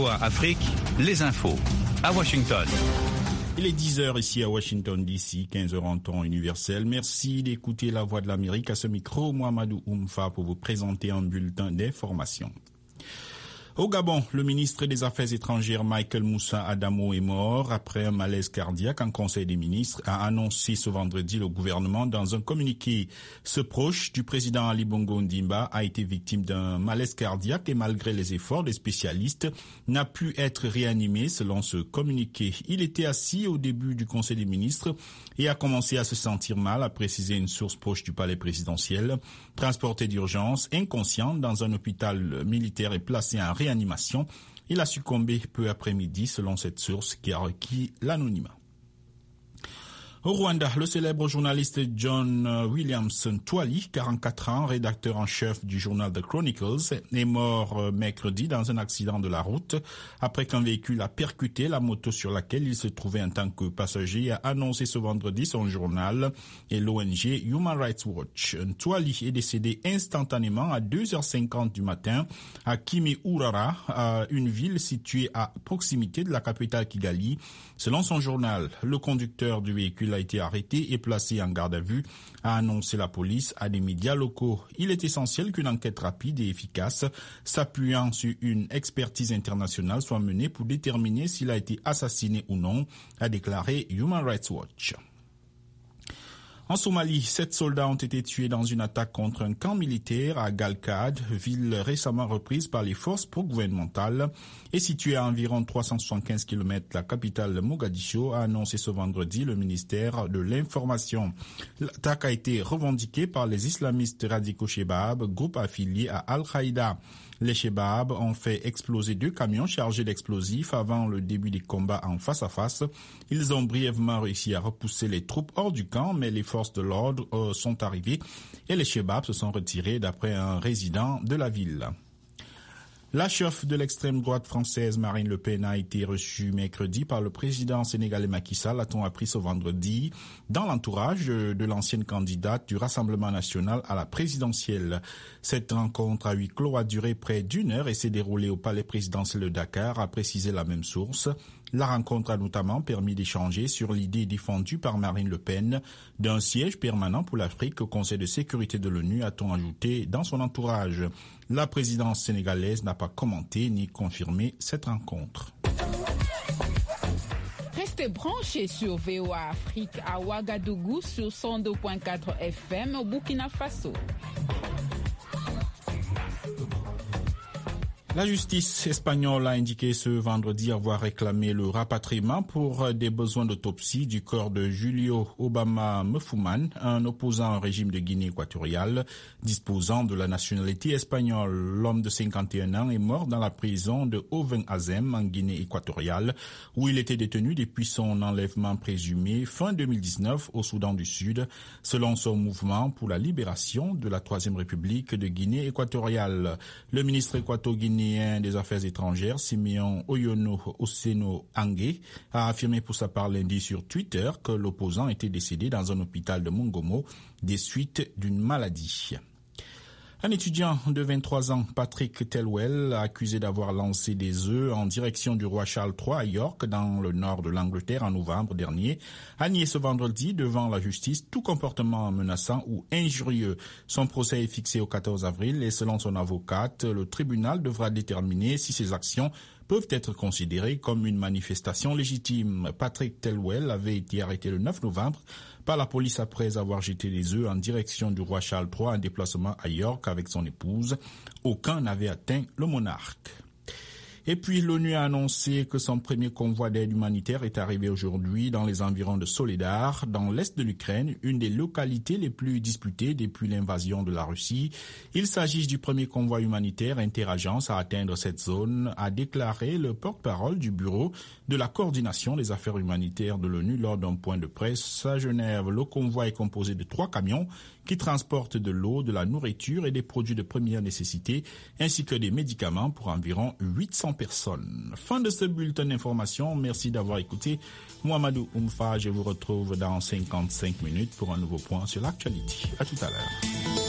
VOA Afrique, les infos. À Washington. Il est 10h ici à Washington DC, 15h en temps universel. Merci d'écouter La Voix de l'Amérique. À ce micro, Mohamedou Oumfa pour vous présenter un bulletin d'information. Au Gabon, le ministre des Affaires étrangères Michael Moussa Adamo est mort après un malaise cardiaque. Un conseil des ministres a annoncé ce vendredi le gouvernement dans un communiqué. Ce proche du président Ali Bongo Ondimba a été victime d'un malaise cardiaque et malgré les efforts des spécialistes, n'a pu être réanimé selon ce communiqué. Il était assis au début du conseil des ministres et a commencé à se sentir mal, a précisé une source proche du palais présidentiel. Transporté d'urgence, inconscient dans un hôpital militaire et placé en réanimation. Il a succombé peu après-midi selon cette source qui a requis l'anonymat. Au Rwanda, le célèbre journaliste John Williamson Twali, 44 ans, rédacteur en chef du journal The Chronicles, est mort mercredi dans un accident de la route après qu'un véhicule a percuté la moto sur laquelle il se trouvait en tant que passager, a annoncé ce vendredi son journal et l'ONG Human Rights Watch. Twali est décédé instantanément à 2h50 du matin à Kimiurara, une ville située à proximité de la capitale Kigali. Selon son journal, le conducteur du véhicule a été arrêté et placé en garde à vue, a annoncé la police à des médias locaux. Il est essentiel qu'une enquête rapide et efficace, s'appuyant sur une expertise internationale, soit menée pour déterminer s'il a été assassiné ou non, a déclaré Human Rights Watch. En Somalie, 7 soldats ont été tués dans une attaque contre un camp militaire à Galkad, ville récemment reprise par les forces pro-gouvernementales et située à environ 375 km de la capitale Mogadiscio, a annoncé ce vendredi le ministère de l'Information. L'attaque a été revendiquée par les islamistes radicaux Shebab, groupe affilié à Al-Qaïda. Les Shebab ont fait exploser 2 camions chargés d'explosifs avant le début des combats en face à face. Ils ont brièvement réussi à repousser les troupes hors du camp, mais les forces de l'ordre sont arrivées et les Shebab se sont retirés d'après un résident de la ville. La chef de l'extrême droite française Marine Le Pen a été reçue mercredi par le président sénégalais Macky Sall, a-t-on appris ce vendredi, dans l'entourage de l'ancienne candidate du Rassemblement national à la présidentielle. Cette rencontre à huis clos a duré près d'1 heure et s'est déroulée au palais présidentiel de Dakar, a précisé la même source. La rencontre a notamment permis d'échanger sur l'idée défendue par Marine Le Pen d'un siège permanent pour l'Afrique au Conseil de sécurité de l'ONU, a-t-on ajouté dans son entourage. La présidence sénégalaise n'a pas commenté ni confirmé cette rencontre. Restez branchés sur VOA Afrique à Ouagadougou sur 102.4 FM au Burkina Faso. La justice espagnole a indiqué ce vendredi avoir réclamé le rapatriement pour des besoins d'autopsie du corps de Julio Obama Mefouman, un opposant au régime de Guinée équatoriale, disposant de la nationalité espagnole. L'homme de 51 ans est mort dans la prison de Oven Azem en Guinée équatoriale, où il était détenu depuis son enlèvement présumé fin 2019 au Soudan du Sud, selon son mouvement pour la libération de la Troisième République de Guinée équatoriale. Le ministre équato-guinéen des Affaires étrangères, Simeon Oyono Oseno Angé, a affirmé pour sa part lundi sur Twitter que l'opposant était décédé dans un hôpital de Mongomo des suites d'une maladie. Un étudiant de 23 ans, Patrick Telwell, accusé d'avoir lancé des œufs en direction du roi Charles III à York, dans le nord de l'Angleterre en novembre dernier, a nié ce vendredi devant la justice tout comportement menaçant ou injurieux. Son procès est fixé au 14 avril et selon son avocate, le tribunal devra déterminer si ces actions peuvent être considérées comme une manifestation légitime. Patrick Telwell avait été arrêté le 9 novembre par la police après avoir jeté des œufs en direction du roi Charles III en déplacement à York avec son épouse. Aucun n'avait atteint le monarque. Et puis l'ONU a annoncé que son premier convoi d'aide humanitaire est arrivé aujourd'hui dans les environs de Soledar, dans l'est de l'Ukraine, une des localités les plus disputées depuis l'invasion de la Russie. Il s'agit du premier convoi humanitaire interagence à atteindre cette zone, a déclaré le porte-parole du bureau de la coordination des affaires humanitaires de l'ONU lors d'un point de presse à Genève. Le convoi est composé de 3 camions qui transportent de l'eau, de la nourriture et des produits de première nécessité, ainsi que des médicaments pour environ 800 personnes. Fin de ce bulletin d'information. Merci d'avoir écouté. Mohamedou Oumfa, je vous retrouve dans 55 minutes pour un nouveau point sur l'actualité. À tout à l'heure.